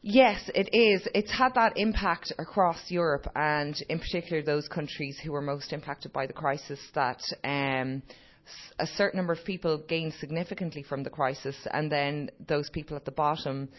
Yes, it is. It's had that impact across Europe, and in particular those countries who were most impacted by the crisis, that a certain number of people gained significantly from the crisis, and then those people at the bottom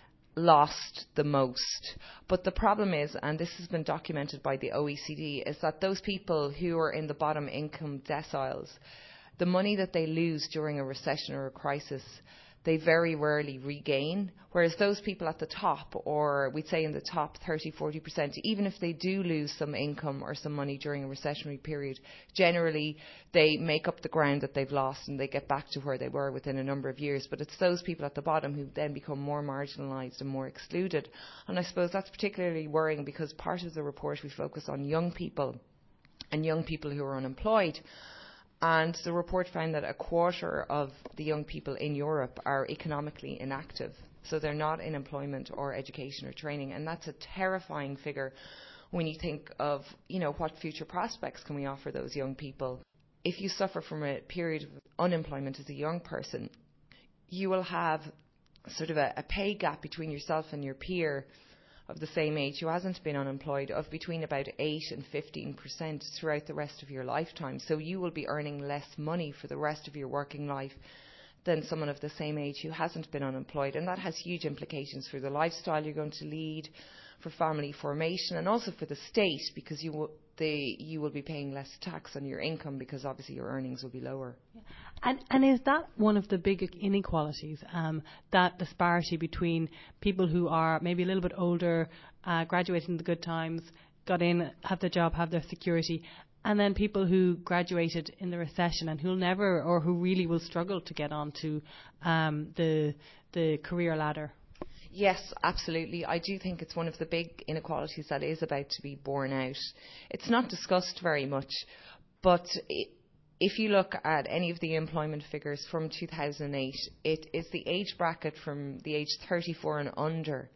lost the most. But the problem is, and this has been documented by the OECD, is that those people who are in the bottom income deciles, the money that they lose during a recession or a crisis, they very rarely regain, whereas those people at the top, or we'd say in the top 30-40%, even if they do lose some income or some money during a recessionary period, generally they make up the ground that they've lost and they get back to where they were within a number of years. But it's those people at the bottom who then become more marginalised and more excluded. And I suppose that's particularly worrying because part of the report we focus on young people and young people who are unemployed. And the report found that a quarter of the young people in Europe are economically inactive. So they're not in employment or education or training. And that's a terrifying figure when you think of, what future prospects can we offer those young people. If you suffer from a period of unemployment as a young person, you will have sort of a pay gap between yourself and your peer of the same age who hasn't been unemployed of between about 8 and 15% throughout the rest of your lifetime. So you will be earning less money for the rest of your working life than someone of the same age who hasn't been unemployed. And that has huge implications for the lifestyle you're going to lead, for family formation, and also for the state, because you will be paying less tax on your income because obviously your earnings will be lower. Yeah. And is that one of the big inequalities, that disparity between people who are maybe a little bit older, graduated in the good times, got in, have their job, have their security, and then people who graduated in the recession and who'll never, or who really will struggle to get onto the career ladder? Yes, absolutely. I do think it's one of the big inequalities that is about to be borne out. It's not discussed very much, but if you look at any of the employment figures from 2008, it is the age bracket from the age 34 and under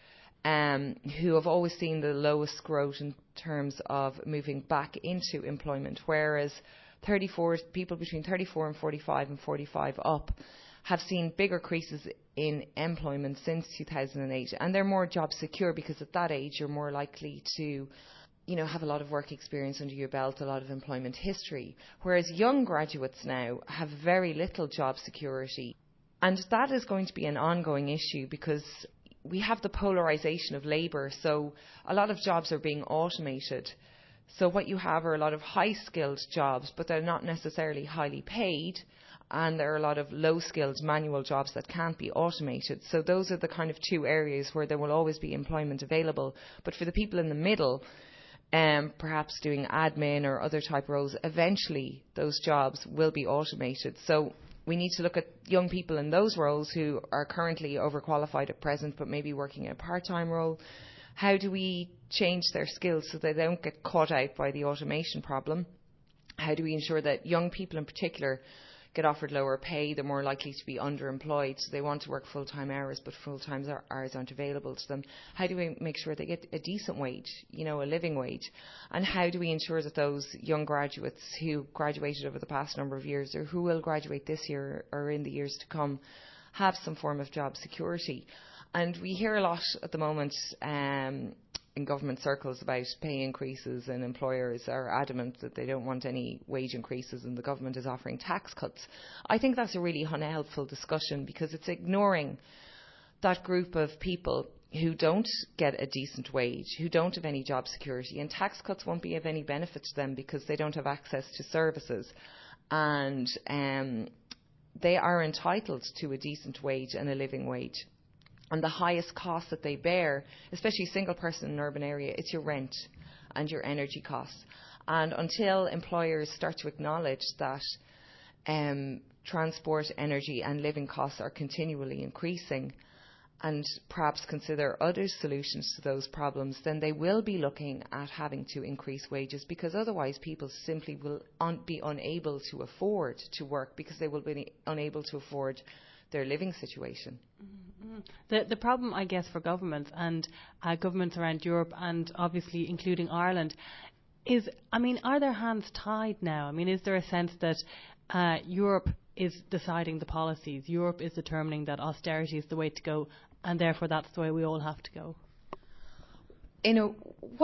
who have always seen the lowest growth in terms of moving back into employment, whereas people between 34 and 45 and 45 up have seen bigger increases in employment since 2008, and they're more job secure because at that age you're more likely to have a lot of work experience under your belt, a lot of employment history, whereas young graduates now have very little job security. And that is going to be an ongoing issue because we have the polarisation of labour, so a lot of jobs are being automated. So what you have are a lot of high-skilled jobs, but they're not necessarily highly paid, and there are a lot of low-skilled manual jobs that can't be automated. So those are the kind of two areas where there will always be employment available. But for the people in the middle, perhaps doing admin or other type roles, eventually those jobs will be automated. So we need to look at young people in those roles who are currently overqualified at present but maybe working in a part-time role. How do we change their skills so they don't get caught out by the automation problem? How do we ensure that young people in particular get offered lower pay? They're more likely to be underemployed, so they want to work full-time hours, but full-time hours aren't available to them. How do we make sure they get a decent wage, a living wage? And how do we ensure that those young graduates who graduated over the past number of years, or who will graduate this year or in the years to come, have some form of job security? And we hear a lot at the moment in government circles about pay increases, and employers are adamant that they don't want any wage increases and the government is offering tax cuts. I think that's a really unhelpful discussion because it's ignoring that group of people who don't get a decent wage, who don't have any job security, and tax cuts won't be of any benefit to them because they don't have access to services, and they are entitled to a decent wage and a living wage. And the highest cost that they bear, especially a single person in an urban area, it's your rent and your energy costs. And until employers start to acknowledge that transport, energy and living costs are continually increasing, and perhaps consider other solutions to those problems, then they will be looking at having to increase wages, because otherwise people simply will be unable to afford to work because they will be unable to afford their living situation. Mm-hmm. The problem, I guess, for governments and governments around Europe, and obviously including Ireland, is, are their hands tied now? Is there a sense that Europe is deciding the policies, Europe is determining that austerity is the way to go, and therefore that's the way we all have to go? In a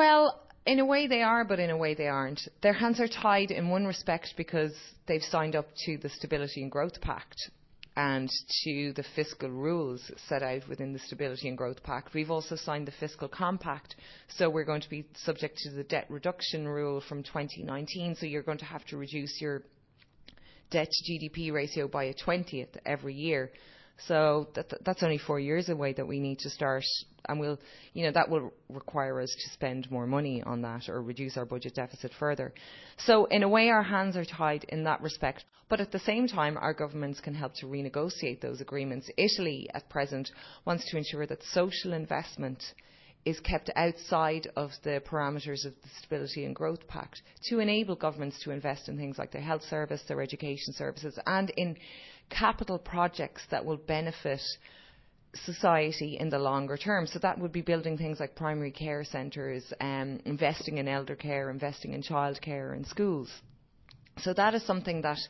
way they are, but in a way they aren't. Their hands are tied in one respect because they've signed up to the Stability and Growth Pact and to the fiscal rules set out within the Stability and Growth Pact. We've also signed the Fiscal Compact, so we're going to be subject to the debt reduction rule from 2019, so you're going to have to reduce your debt to GDP ratio by a 20th every year. So that's only 4 years away that we need to start, and that will require us to spend more money on that or reduce our budget deficit further. So in a way, our hands are tied in that respect. But at the same time, our governments can help to renegotiate those agreements. Italy, at present, wants to ensure that social investment is kept outside of the parameters of the Stability and Growth Pact to enable governments to invest in things like their health service, their education services, and in capital projects that will benefit society in the longer term. So that would be building things like primary care centres, investing in elder care, investing in childcare and schools. So that is something that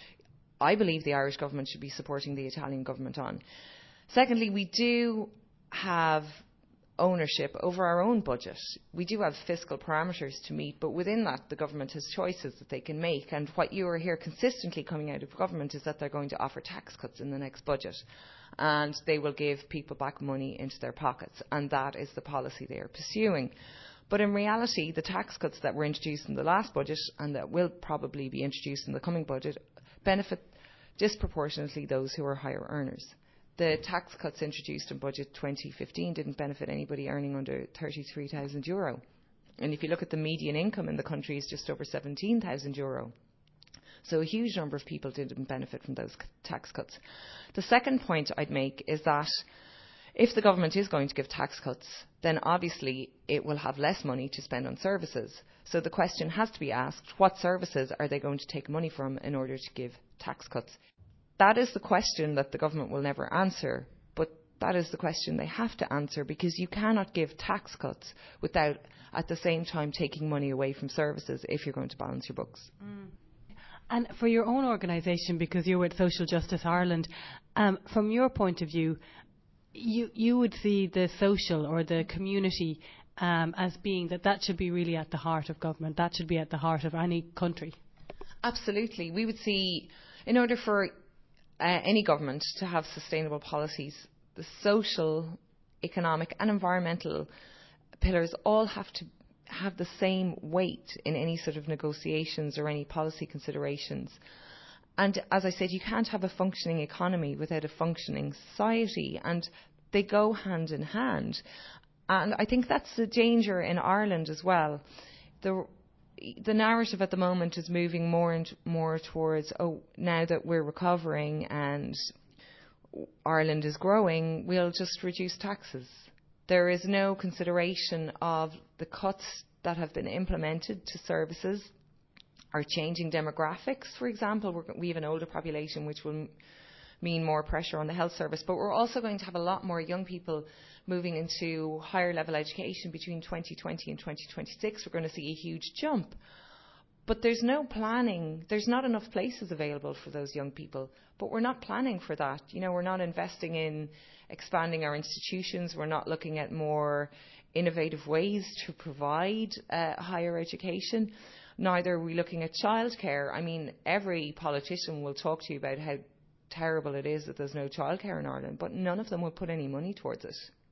I believe the Irish government should be supporting the Italian government on. Secondly, we do have ownership over our own budget. We do have fiscal parameters to meet, but within that the government has choices that they can make, and what you are hear consistently coming out of government is that they're going to offer tax cuts in the next budget and they will give people back money into their pockets, and that is the policy they are pursuing. But in reality, the tax cuts that were introduced in the last budget and that will probably be introduced in the coming budget benefit disproportionately those who are higher earners. The tax cuts introduced in budget 2015 didn't benefit anybody earning under €33,000. And if you look at the median income in the country, is just over €17,000. So a huge number of people didn't benefit from those tax cuts. The second point I'd make is that if the government is going to give tax cuts, then obviously it will have less money to spend on services. So the question has to be asked, what services are they going to take money from in order to give tax cuts? That is the question that the government will never answer, but that is the question they have to answer, because you cannot give tax cuts without at the same time taking money away from services if you're going to balance your books. And for your own organisation, because you're with Social Justice Ireland, from your point of view, you would see the social or the community as being that should be really at the heart of government, that should be at the heart of any country. Absolutely. We would see, in order for any government to have sustainable policies, the social, economic and environmental pillars all have to have the same weight in any sort of negotiations or any policy considerations. And as I said, you can't have a functioning economy without a functioning society, and they go hand in hand. And I think that's the danger in Ireland as well. The narrative at the moment is moving more and more towards, now that we're recovering and Ireland is growing, we'll just reduce taxes. There is no consideration of the cuts that have been implemented to services, our changing demographics. For example, we have an older population, which will mean more pressure on the health service, but we're also going to have a lot more young people moving into higher level education between 2020 and 2026. We're going to see a huge jump. But there's no planning. There's not enough places available for those young people. But we're not planning for that. We're not investing in expanding our institutions. We're not looking at more innovative ways to provide higher education. Neither are we looking at childcare. I mean, every politician will talk to you about how terrible it is that there's no childcare in Ireland, but none of them will put any money towards it.